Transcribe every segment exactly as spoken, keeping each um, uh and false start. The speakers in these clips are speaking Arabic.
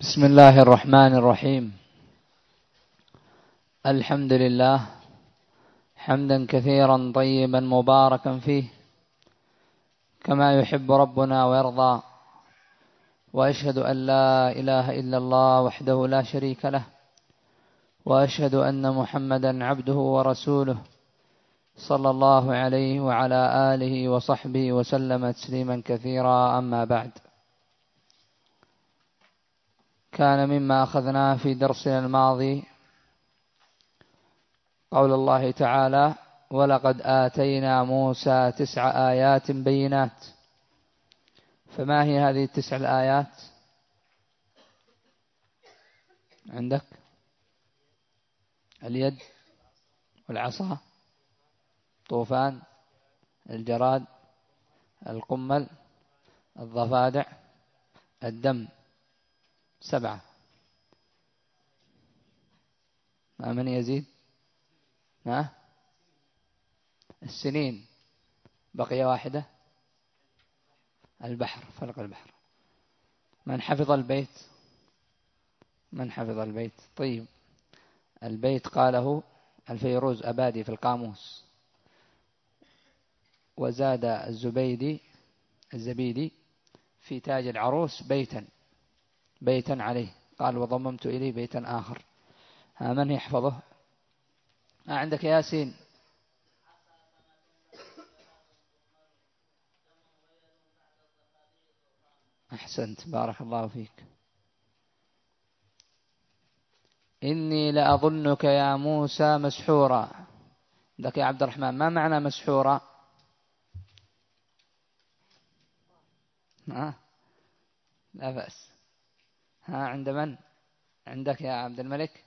بسم الله الرحمن الرحيم. الحمد لله حمدا كثيرا طيبا مباركا فيه كما يحب ربنا ويرضى، وأشهد أن لا إله إلا الله وحده لا شريك له، وأشهد أن محمدا عبده ورسوله صلى الله عليه وعلى آله وصحبه وسلم تسليما كثيرا. أما بعد، كان مما أخذناه في درسنا الماضي قول الله تعالى: ولقد آتينا موسى تسع آيات بينات. فما هي هذه التسع الآيات؟ عندك اليد والعصا، طوفان، الجراد، القمل، الضفادع، الدم. سبعة. ما من يزيد؟ ها؟ السنين. بقي واحدة، البحر، فلق البحر. من حفظ البيت؟ من حفظ البيت؟ طيب، البيت قاله الفيروز أبادي في القاموس، وزاد الزبيدي الزبيدي في تاج العروس بيتا بيتا عليه، قال: وضممت إليه بيتا آخر. ها، من يحفظه؟ ها، عندك ياسين. أحسنت، بارك الله فيك. إني لأظنك يا موسى مسحورا. عندك يا عبد الرحمن، ما معنى مسحورا؟ ها؟ لا بأس. ها، عند من؟ عندك يا عبد الملك.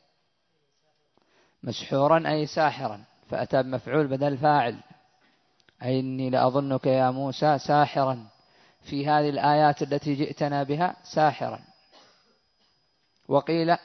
مسحورا أي ساحرا، فأتى بمفعول بدل فاعل. أي إني لأظنك يا موسى ساحرا، في هذه الآيات التي جئتنا بها ساحرا. وقيل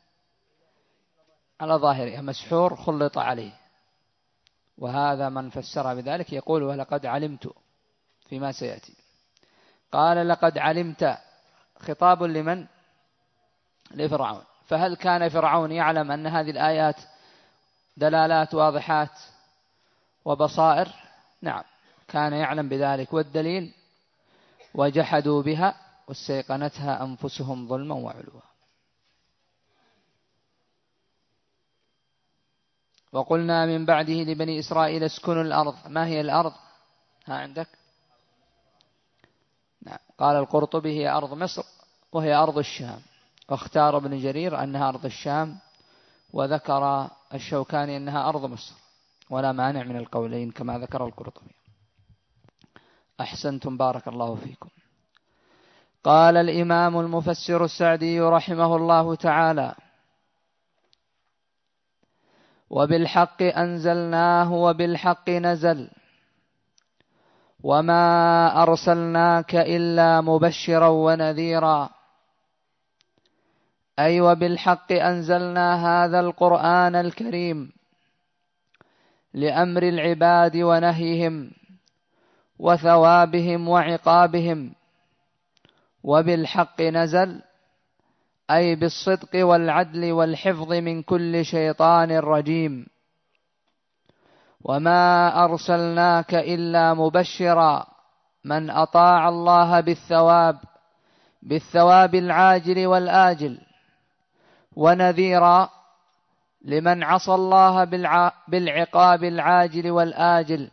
على ظاهرها مسحور خلط عليه، وهذا من فسر بذلك يقول: ولقد علمت، فيما سيأتي. قال: لقد علمت، خطاب لمن؟ لفرعون. فهل كان فرعون يعلم أن هذه الآيات دلالات واضحات وبصائر؟ نعم، كان يعلم بذلك. والدليل: وجحدوا بها واستيقنتها أنفسهم ظلما وعلوا. وقلنا من بعده لبني إسرائيل اسكنوا الأرض. ما هي الأرض؟ ها، عندك؟ نعم. قال القرطبي: هي أرض مصر، وهي أرض الشام. واختار ابن جرير أنها أرض الشام، وذكر الشوكاني أنها أرض مصر، ولا مانع من القولين كما ذكر القرطبي. أحسنتم، بارك الله فيكم. قال الإمام المفسر السعدي رحمه الله تعالى: وبالحق أنزلناه وبالحق نزل، وما أرسلناك إلا مبشرا ونذيرا. أي وبالحق أنزلنا هذا القرآن الكريم لأمر العباد ونهيهم وثوابهم وعقابهم. وبالحق نزل أي بالصدق والعدل والحفظ من كل شيطان رجيم. وما أرسلناك إلا مبشرا، من أطاع الله بالثواب بالثواب العاجل والآجل، ونذيرا لمن عصى الله بالعقاب العاجل والآجل.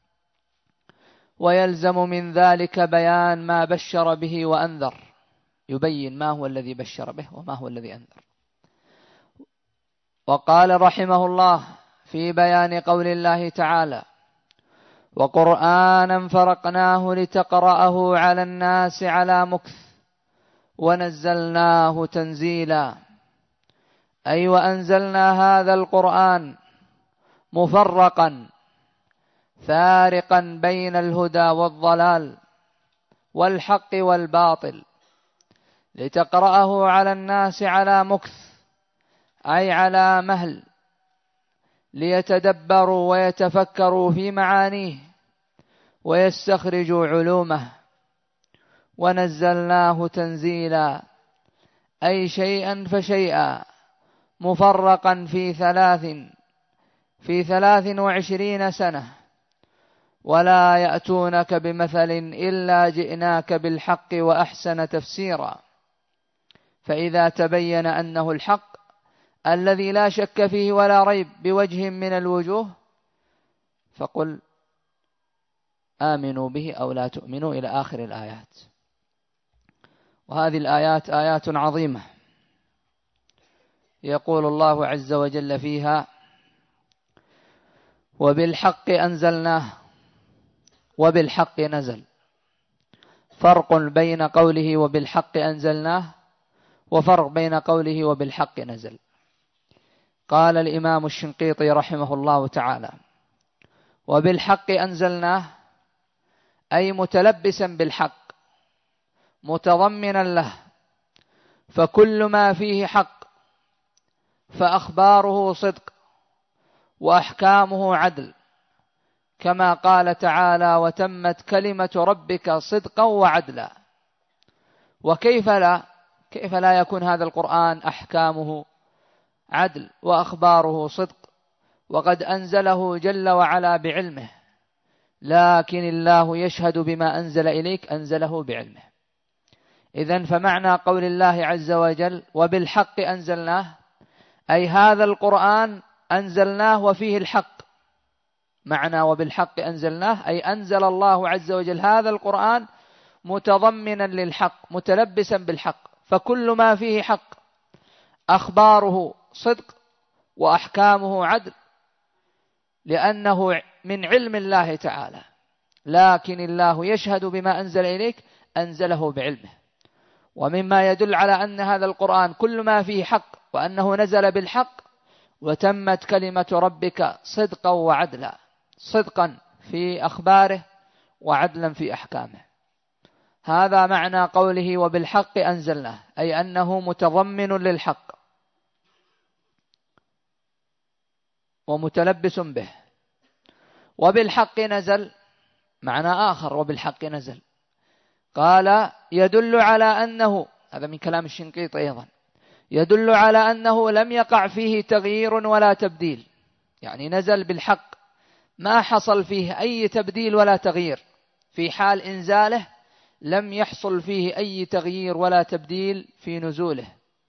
ويلزم من ذلك بيان ما بشر به وأنذر، يبين ما هو الذي بشر به وما هو الذي أنذر. وقال رحمه الله في بيان قول الله تعالى: وقرآنا فرقناه لتقرأه على الناس على مكث ونزلناه تنزيلا. أي وأنزلنا هذا القرآن مفرقا فارقا بين الهدى والضلال والحق والباطل، لتقرأه على الناس على مكث أي على مهل، ليتدبروا ويتفكروا في معانيه ويستخرجوا علومه. ونزلناه تنزيلا أي شيئا فشيئا مفرقا في ثلاث في ثلاث وعشرين سنة، ولا يأتونك بمثل إلا جئناك بالحق وأحسن تفسيرا. فإذا تبين أنه الحق الذي لا شك فيه ولا ريب بوجه من الوجوه فقل آمنوا به أو لا تؤمنوا إلى آخر الآيات. وهذه الآيات آيات عظيمة يقول الله عز وجل فيها: وبالحق أنزلناه وبالحق نزل. فرق بين قوله وبالحق أنزلناه وفرق بين قوله وبالحق نزل. قال الإمام الشنقيطي رحمه الله تعالى: وبالحق أنزلناه أي متلبسا بالحق متضمنا له، فكل ما فيه حق فأخباره صدق وأحكامه عدل، كما قال تعالى: وتمت كلمة ربك صدقا وعدلا. وكيف لا كيف لا يكون هذا القرآن أحكامه عدل وأخباره صدق وقد أنزله جل وعلا بعلمه؟ لكن الله يشهد بما أنزل إليك أنزله بعلمه. إذن فمعنى قول الله عز وجل وبالحق أنزلناه أي هذا القرآن أنزلناه وفيه الحق. معنى وبالحق أنزلناه أي أنزل الله عز وجل هذا القرآن متضمنا للحق متلبسا بالحق، فكل ما فيه حق أخباره صدق وأحكامه عدل، لأنه من علم الله تعالى. لكن الله يشهد بما أنزل إليك أنزله بعلمه. ومما يدل على أن هذا القرآن كل ما فيه حق وأنه نزل بالحق: وتمت كلمة ربك صدقا وعدلا، صدقا في أخباره وعدلا في أحكامه. هذا معنى قوله وبالحق أنزلناه، أي أنه متضمن للحق ومتلبس به. وبالحق نزل معنى آخر، وبالحق نزل قال يدل على أنه، هذا من كلام الشنقيطي أيضا، يدل على أنه لم يقع فيه تغيير ولا تبديل، يعني نزل بالحق ما حصل فيه أي تبديل ولا تغيير. في حال إنزاله لم يحصل فيه أي تغيير ولا تبديل في نزوله،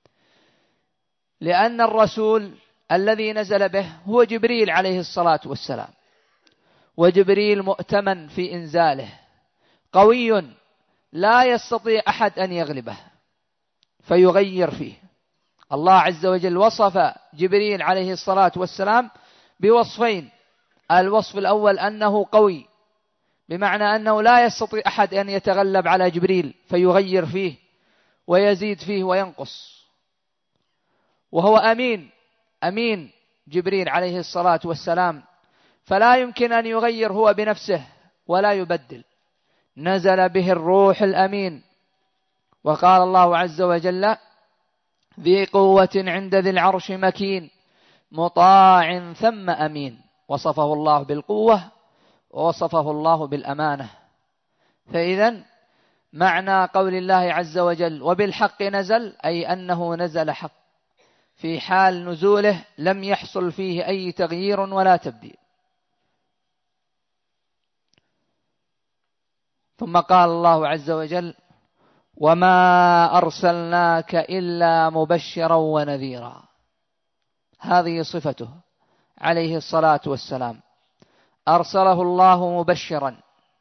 لأن الرسول الذي نزل به هو جبريل عليه الصلاة والسلام، وجبريل مؤتمن في إنزاله قوي لا يستطيع أحد أن يغلبه فيغير فيه. الله عز وجل وصف جبريل عليه الصلاة والسلام بوصفين: الوصف الأول أنه قوي، بمعنى أنه لا يستطيع أحد أن يتغلب على جبريل فيغير فيه ويزيد فيه وينقص. وهو أمين أمين جبريل عليه الصلاة والسلام، فلا يمكن أن يغير هو بنفسه ولا يبدل. نزل به الروح الأمين، وقال الله عز وجل: ذي قوة عند ذي العرش مكين مطاع ثم أمين. وصفه الله بالقوة ووصفه الله بالأمانة. فإذا معنى قول الله عز وجل وبالحق نزل أي أنه نزل حق، في حال نزوله لم يحصل فيه أي تغيير ولا تبديل. ثم قال الله عز وجل: وما أرسلناك إلا مبشرا ونذيرا. هذه صفته عليه الصلاة والسلام، أرسله الله مبشرا،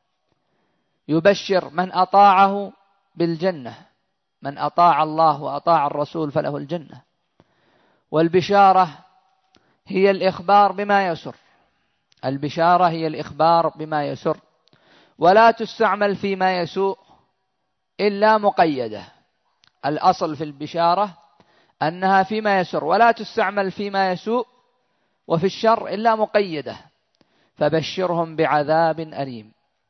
يبشر من أطاعه بالجنة، من أطاع الله وأطاع الرسول فله الجنة. والبشارة هي الإخبار بما يسر، البشارة هي الإخبار بما يسر، ولا تستعمل فيما يسوء إلا مقيدة. الأصل في البشارة أنها فيما يسر، ولا تستعمل فيما يسوء وفي الشر إلا مقيدة. فبشرهم بعذاب أليم.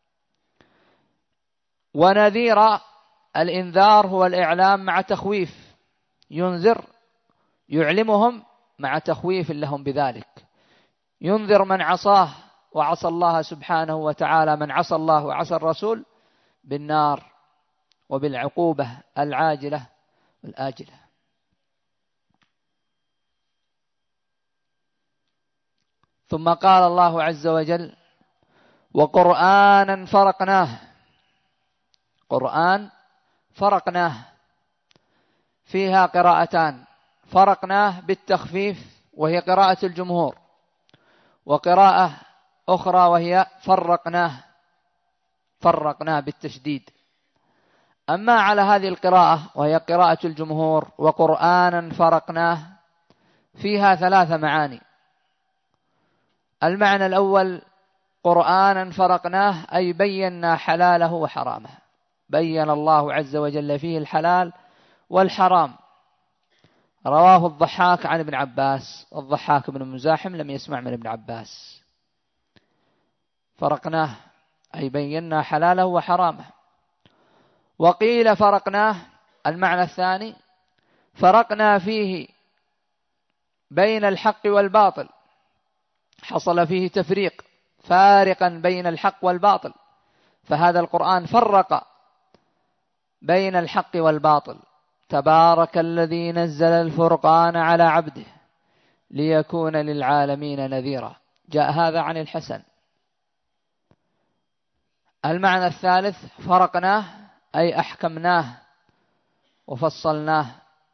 ونذير، الإنذار هو الإعلام مع تخويف، ينذر يعلمهم مع تخويف لهم بذلك. ينذر من عصاه وعصى الله سبحانه وتعالى، من عصى الله وعصى الرسول، بالنار وبالعقوبة العاجلة والآجلة. ثم قال الله عز وجل وقرآنا فرقناه، قرآن فرقناه فيها قراءتان، فرقناه بالتخفيف وهي قراءة الجمهور، وقراءة أخرى وهي فرقناه فرقناه بالتشديد. أما على هذه القراءة وهي قراءة الجمهور وقرآنا فرقناه فيها ثلاث معاني. المعنى الأول قرآنا فرقناه أي بينا حلاله وحرامه، بين الله عز وجل فيه الحلال والحرام. رواه الضحاك عن ابن عباس، الضحاك بن مزاحم لم يسمع من ابن عباس. فرقناه أي بينا حلاله وحرامه. وقيل فرقناه المعنى الثاني فرقنا فيه بين الحق والباطل، حصل فيه تفريق فارقا بين الحق والباطل، فهذا القرآن فرق بين الحق والباطل. تبارك الذي نزل الفرقان على عبده ليكون للعالمين نذيرا، جاء هذا عن الحسن. المعنى الثالث فرقناه أي أحكمناه وفصلناه،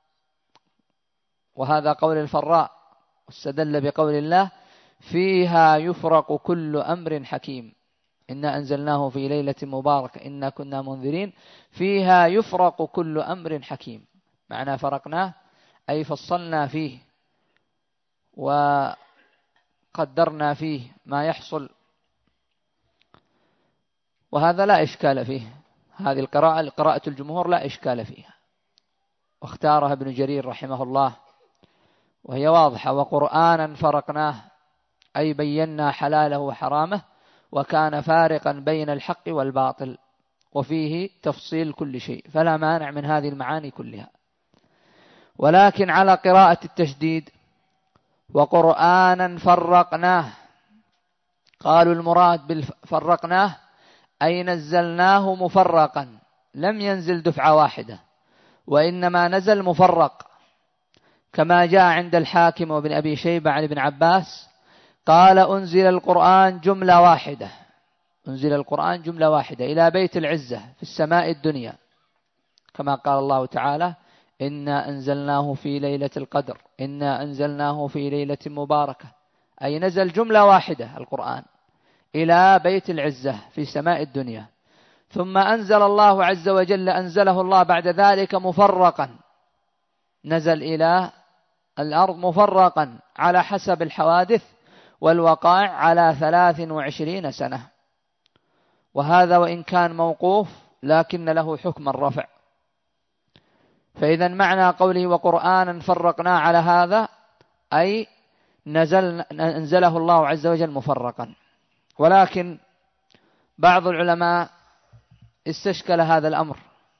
وهذا قول الفراء، واستدل بقول الله فيها يفرق كل أمر حكيم إنا أنزلناه في ليلة مباركة إنا كنا منذرين فيها يفرق كل أمر حكيم. معنى فرقناه أي فصلنا فيه وقدرنا فيه ما يحصل، وهذا لا إشكال فيه. هذه القراءة قراءة الجمهور لا إشكال فيها، واختارها ابن جرير رحمه الله وهي واضحة. وقرآنا فرقناه أي بينا حلاله وحرامه، وكان فارقا بين الحق والباطل وفيه تفصيل كل شيء، فلا مانع من هذه المعاني كلها. ولكن على قراءة التشديد وقرآنا فرقناه، قالوا المراد بالفرقناه أي نزلناه مفرقا، لم ينزل دفعة واحدة وإنما نزل مفرق، كما جاء عند الحاكم وابن أبي شيبة عن ابن عباس قال أنزل القرآن جملة واحدة، أنزل القرآن جملة واحدة إلى بيت العزة في السماء الدنيا، كما قال الله تعالى إنا أنزلناه في ليلة القدر إنا أنزلناه في ليلة مباركة، أي نزل جملة واحدة القرآن إلى بيت العزة في سماء الدنيا. ثم أنزل الله عز وجل أنزله الله بعد ذلك مفرقا، نزل إلى الأرض مفرقا على حسب الحوادث والوقائع على ثلاث وعشرين سنة، وهذا وإن كان موقوف لكن له حكم الرفع. فإذا معنى قوله وقرآنا فرقنا على هذا أي نزل أنزله الله عز وجل مفرقا. ولكن بعض العلماء استشكل هذا الأمر،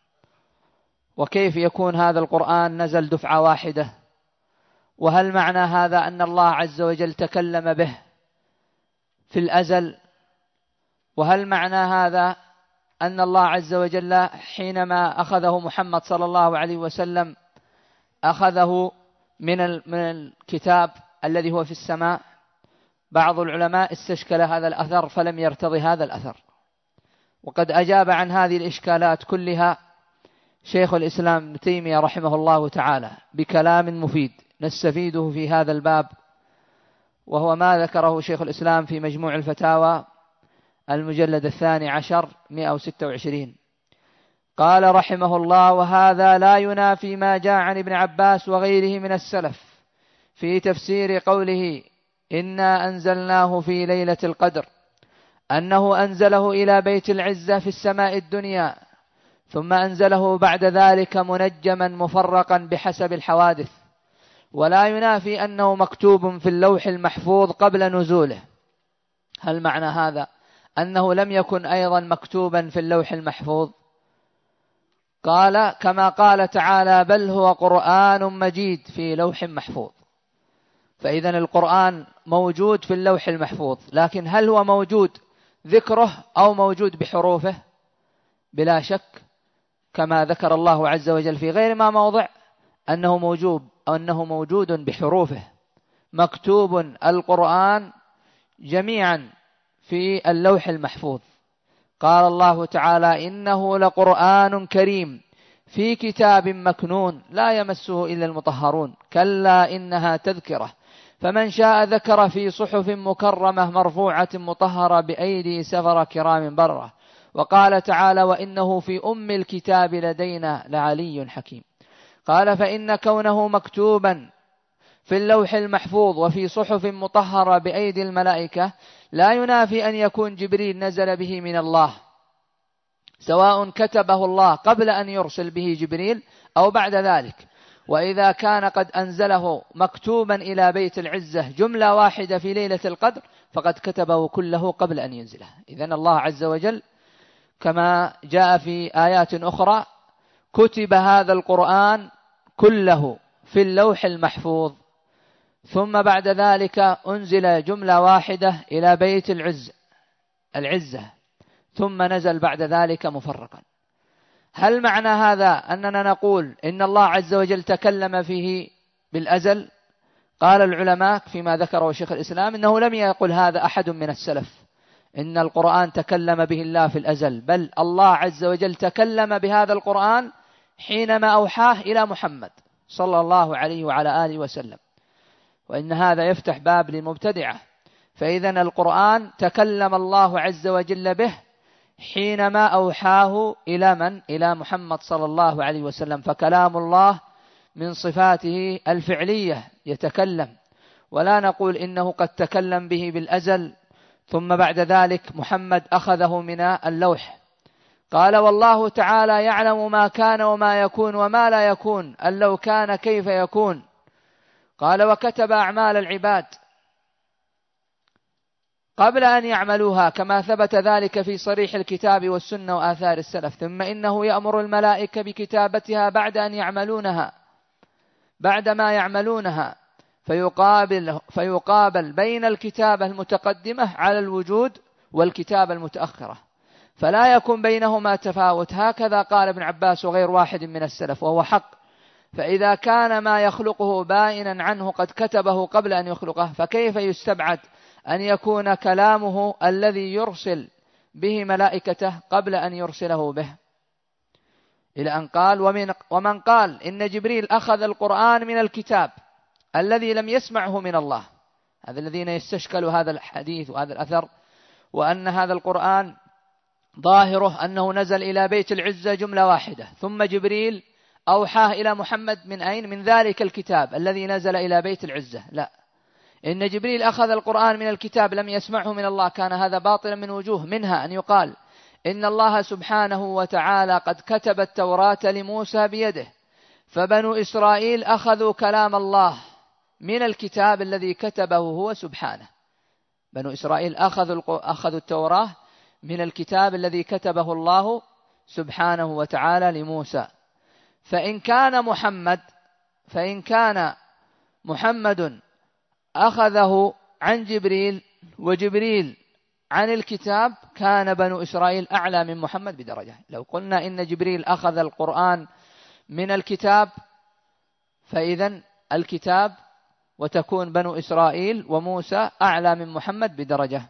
وكيف يكون هذا القرآن نزل دفعة واحدة؟ وهل معنى هذا أن الله عز وجل تكلم به في الأزل؟ وهل معنى هذا أن الله عز وجل حينما أخذه محمد صلى الله عليه وسلم أخذه من من الكتاب الذي هو في السماء؟ بعض العلماء استشكل هذا الأثر فلم يرتضي هذا الأثر، وقد أجاب عن هذه الإشكالات كلها شيخ الإسلام ابن تيمية رحمه الله تعالى بكلام مفيد نستفيده في هذا الباب، وهو ما ذكره شيخ الإسلام في مجموع الفتاوى المجلد الثاني عشر مئة وستة وعشرين. قال رحمه الله وهذا لا ينافي ما جاء عن ابن عباس وغيره من السلف في تفسير قوله إنا أنزلناه في ليلة القدر أنه أنزله إلى بيت العزة في السماء الدنيا ثم أنزله بعد ذلك منجما مفرقا بحسب الحوادث، ولا ينافي أنه مكتوب في اللوح المحفوظ قبل نزوله. هل معنى هذا أنه لم يكن أيضا مكتوبا في اللوح المحفوظ؟ قال كما قال تعالى بل هو قرآن مجيد في لوح محفوظ. فإذا القرآن موجود في اللوح المحفوظ، لكن هل هو موجود ذكره أو موجود بحروفه؟ بلا شك كما ذكر الله عز وجل في غير ما موضع أنه موجود أو أنه موجود بحروفه، مكتوب القرآن جميعا في اللوح المحفوظ. قال الله تعالى: إنه لقرآن كريم في كتاب مكنون لا يمسه إلا المطهرون كلا إنها تذكرة فمن شاء ذكر في صحف مكرمة مرفوعة مطهرة بأيدي سفر كرام بررة. وقال تعالى: وإنه في أم الكتاب لدينا لعلي حكيم. قال: فإن كونه مكتوبا في اللوح المحفوظ وفي صحف مطهرة بأيدي الملائكة لا ينافي أن يكون جبريل نزل به من الله، سواء كتبه الله قبل أن يرسل به جبريل أو بعد ذلك. وإذا كان قد أنزله مكتوبا إلى بيت العزة جملة واحدة في ليلة القدر فقد كتبه كله قبل أن ينزله. إذن الله عز وجل كما جاء في آيات أخرى كتب هذا القرآن كله في اللوح المحفوظ، ثم بعد ذلك أنزل جملة واحدة إلى بيت العز العزة، ثم نزل بعد ذلك مفرقا. هل معنى هذا أننا نقول إن الله عز وجل تكلم فيه بالأزل؟ قال العلماء فيما ذكره شيخ الإسلام إنه لم يقل هذا أحد من السلف إن القرآن تكلم به الله في الأزل، بل الله عز وجل تكلم بهذا القرآن حينما أوحاه إلى محمد صلى الله عليه وعلى آله وسلم، وإن هذا يفتح باب للمبتدعة. فإذن القرآن تكلم الله عز وجل به حينما أوحاه إلى من؟ إلى محمد صلى الله عليه وسلم. فكلام الله من صفاته الفعلية يتكلم، ولا نقول إنه قد تكلم به بالأزل ثم بعد ذلك محمد أخذه من اللوح. قال: والله تعالى يعلم ما كان وما يكون وما لا يكون، أن لو كان كيف يكون. قال: وكتب أعمال العباد قبل أن يعملوها كما ثبت ذلك في صريح الكتاب والسنة وآثار السلف، ثم إنه يأمر الملائكة بكتابتها بعد أن يعملونها بعد ما يعملونها فيقابل, فيقابل بين الكتابة المتقدمة على الوجود والكتابة المتأخرة، فلا يكون بينهما تفاوت. هكذا قال ابن عباس وغير واحد من السلف، وهو حق. فإذا كان ما يخلقه بائنا عنه قد كتبه قبل أن يخلقه، فكيف يستبعد أن يكون كلامه الذي يرسل به ملائكته قبل أن يرسله به؟ إلى أن قال: ومن, ومن قال إن جبريل أخذ القرآن من الكتاب الذي لم يسمعه من الله، هذا الذين يستشكلوا هذا الحديث وهذا الأثر، وأن هذا القرآن ظاهره أنه نزل إلى بيت العزة جملة واحدة ثم جبريل أوحاه إلى محمد من أين؟ من ذلك الكتاب الذي نزل إلى بيت العزة. لا، إن جبريل أخذ القرآن من الكتاب لم يسمعه من الله، كان هذا باطلا من وجوه، منها أن يقال إن الله سبحانه وتعالى قد كتب التوراة لموسى بيده، فبنو إسرائيل أخذوا كلام الله من الكتاب الذي كتبه هو سبحانه. بنو إسرائيل أخذوا أخذوا التوراة من الكتاب الذي كتبه الله سبحانه وتعالى لموسى. فإن كان محمد فإن كان محمد أخذه عن جبريل وجبريل عن الكتاب، كان بنو إسرائيل أعلى من محمد بدرجة. لو قلنا إن جبريل أخذ القرآن من الكتاب فإذن الكتاب وتكون بنو إسرائيل وموسى أعلى من محمد بدرجة.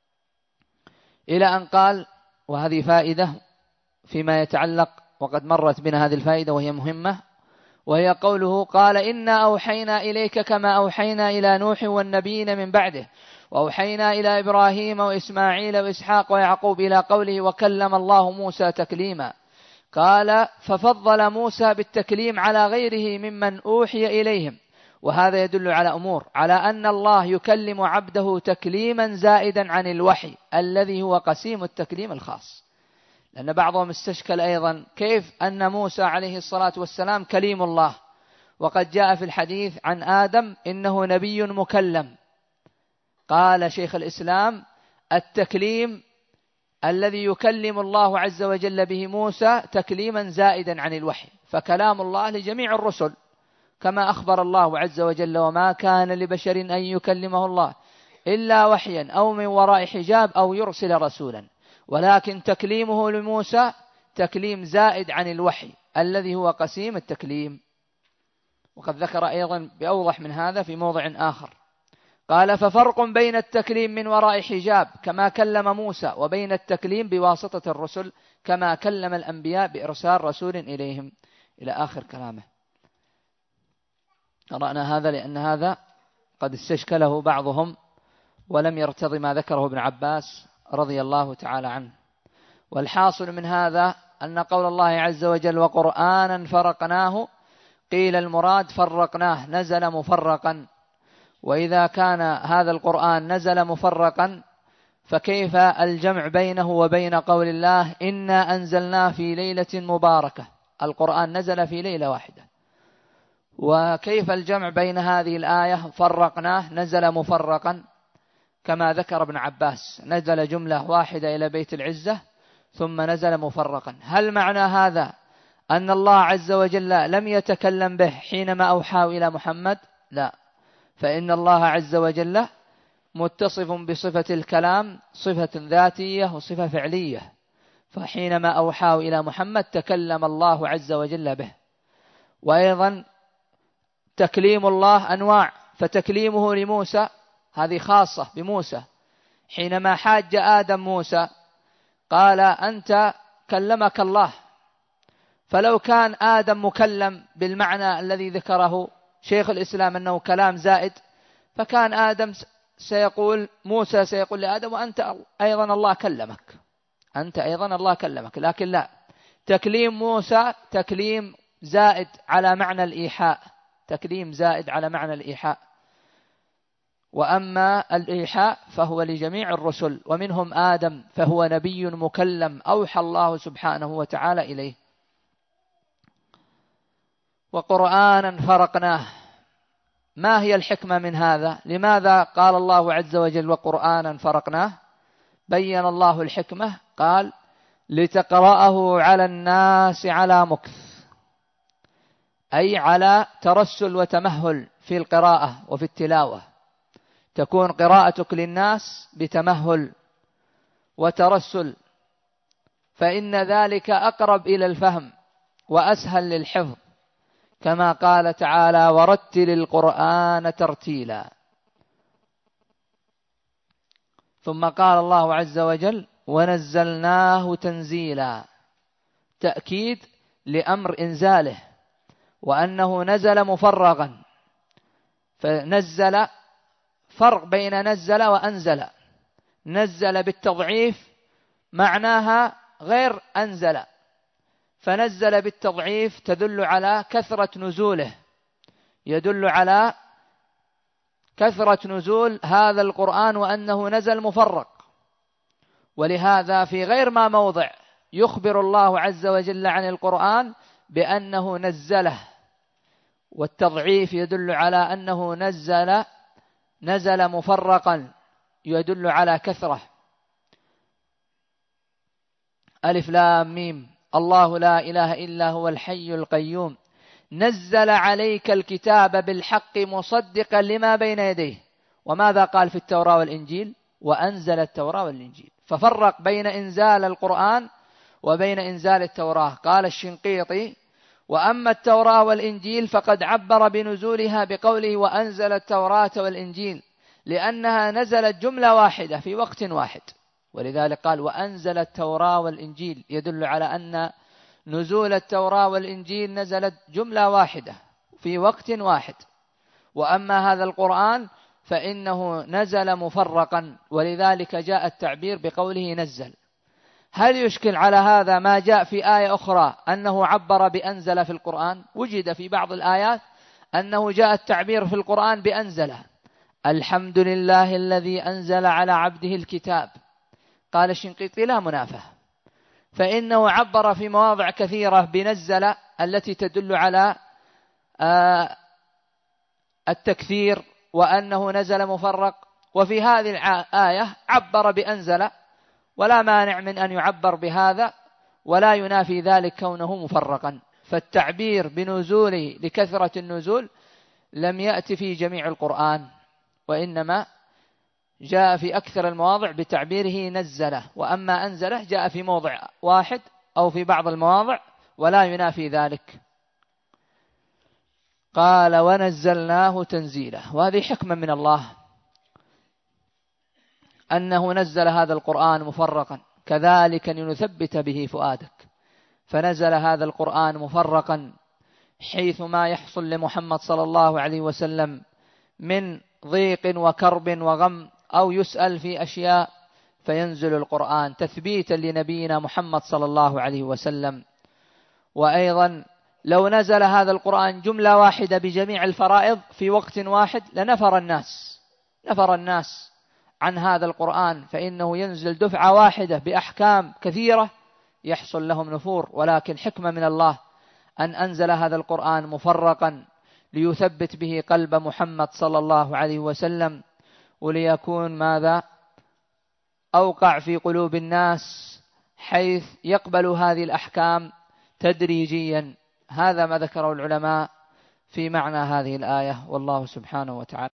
إلى أن قال، وهذه فائدة فيما يتعلق وقد مرت بنا هذه الفائدة وهي مهمة، وهي قوله: قال إنا أوحينا إليك كما أوحينا إلى نوح والنبيين من بعده وأوحينا إلى إبراهيم وإسماعيل وإسحاق ويعقوب إلى قوله: وكلم الله موسى تكليما. قال: ففضل موسى بالتكليم على غيره ممن أوحي إليهم، وهذا يدل على أمور: على أن الله يكلم عبده تكليما زائدا عن الوحي الذي هو قسيم التكليم الخاص. لأن بعضهم استشكل أيضا كيف أن موسى عليه الصلاة والسلام كليم الله، وقد جاء في الحديث عن آدم إنه نبي مكلم. قال شيخ الإسلام: التكليم الذي يكلم الله عز وجل به موسى تكليما زائدا عن الوحي، فكلام الله لجميع الرسل كما أخبر الله عز وجل: وما كان لبشر أن يكلمه الله إلا وحيا أو من وراء حجاب أو يرسل رسولا. ولكن تكليمه لموسى تكليم زائد عن الوحي الذي هو قسيم التكليم. وقد ذكر أيضا بأوضح من هذا في موضع آخر، قال ففرق بين التكليم من وراء حجاب كما كلم موسى، وبين التكليم بواسطة الرسل كما كلم الأنبياء بإرسال رسول إليهم، إلى آخر كلامه. قرأنا هذا لأن هذا قد استشكله بعضهم ولم يرتضي ما ذكره ابن عباس رضي الله تعالى عنه. والحاصل من هذا أن قول الله عز وجل وقرآنا فرقناه، قيل المراد فرقناه نزل مفرقا، وإذا كان هذا القرآن نزل مفرقا فكيف الجمع بينه وبين قول الله إنا أنزلناه في ليلة مباركة؟ القرآن نزل في ليلة واحدة، وكيف الجمع بين هذه الآية فرقناه نزل مفرقا كما ذكر ابن عباس، نزل جملة واحدة إلى بيت العزة ثم نزل مفرقا؟ هل معنى هذا أن الله عز وجل لم يتكلم به حينما أوحى إلى محمد؟ لا، فإن الله عز وجل متصف بصفة الكلام، صفة ذاتية وصفة فعلية، فحينما أوحى إلى محمد تكلم الله عز وجل به. وأيضا تكليم الله أنواع، فتكليمه لموسى هذه خاصة بموسى، حينما حاج آدم موسى قال أنت كلمك الله، فلو كان آدم مكلم بالمعنى الذي ذكره شيخ الإسلام أنه كلام زائد، فكان آدم سيقول موسى سيقول لآدم وأنت أيضا الله كلمك، أنت أيضا الله كلمك، لكن لا، تكليم موسى تكليم زائد على معنى الإيحاء، تكليم زائد على معنى الإيحاء. وأما الإيحاء فهو لجميع الرسل، ومنهم آدم فهو نبي مكلم أوحى الله سبحانه وتعالى إليه. وقرآنا فرقناه، ما هي الحكمة من هذا؟ لماذا قال الله عز وجل وقرآنا فرقناه؟ بين الله الحكمة، قال لتقرأه على الناس على مكث، أي على ترسل وتمهل في القراءة وفي التلاوة، تكون قراءتك للناس بتمهل وترسل، فإن ذلك أقرب إلى الفهم وأسهل للحفظ، كما قال تعالى ورتل القرآن ترتيلا. ثم قال الله عز وجل ونزلناه تنزيلا، تأكيد لأمر إنزاله وأنه نزل مفرغا، فنزل فرق بين نزل وأنزل، نزل بالتضعيف معناها غير أنزل، فنزل بالتضعيف تدل على كثرة نزوله، يدل على كثرة نزول هذا القرآن وأنه نزل مفرق. ولهذا في غير ما موضع يخبر الله عز وجل عن القرآن بأنه نزله، والتضعيف يدل على أنه نزل نزل مفرقا، يدل على كثرة. ألف لام ميم الله لا إله إلا هو الحي القيوم نزل عليك الكتاب بالحق مصدقا لما بين يديه. وماذا قال في التوراة والإنجيل؟ وأنزل التوراة والإنجيل، ففرق بين إنزال القرآن وبين إنزال التوراة. قال الشنقيطي وأما التوراة والإنجيل فقد عبر بنزولها بقوله وأنزل التوراة والإنجيل، لأنها نزلت جملة واحدة في وقت واحد، ولذلك قال وأنزل التوراة والإنجيل، يدل على أن نزول التوراة والإنجيل نزلت جملة واحدة في وقت واحد. وأما هذا القرآن فإنه نزل مفرقا، ولذلك جاء التعبير بقوله نزل. هل يشكل على هذا ما جاء في آية أخرى أنه عبر بأنزل في القرآن؟ وجد في بعض الآيات أنه جاء التعبير في القرآن بأنزل، الحمد لله الذي أنزل على عبده الكتاب. قال الشنقيطي لا منافاة، فإنه عبر في مواضع كثيرة بنزل التي تدل على التكثير وأنه نزل مفرق، وفي هذه الآية عبر بأنزل، ولا مانع من أن يعبر بهذا ولا ينافي ذلك كونه مفرقا. فالتعبير بنزوله لكثرة النزول لم يأتي في جميع القرآن، وإنما جاء في أكثر المواضع بتعبيره نزله، وأما أنزله جاء في موضع واحد أو في بعض المواضع ولا ينافي ذلك. قال ونزلناه تنزيلا، وهذه حكمة من الله أنه نزل هذا القرآن مفرقا، كذلك لنثبت به فؤادك، فنزل هذا القرآن مفرقا حيث ما يحصل لمحمد صلى الله عليه وسلم من ضيق وكرب وغم أو يسأل في أشياء فينزل القرآن تثبيتا لنبينا محمد صلى الله عليه وسلم. وأيضا لو نزل هذا القرآن جملة واحدة بجميع الفرائض في وقت واحد لنفر الناس نفر الناس عن هذا القرآن، فإنه ينزل دفعة واحدة بأحكام كثيرة يحصل لهم نفور، ولكن حكمة من الله أن أنزل هذا القرآن مفرقا ليثبت به قلب محمد صلى الله عليه وسلم، وليكون ماذا أوقع في قلوب الناس حيث يقبل هذه الأحكام تدريجيا. هذا ما ذكره العلماء في معنى هذه الآية، والله سبحانه وتعالى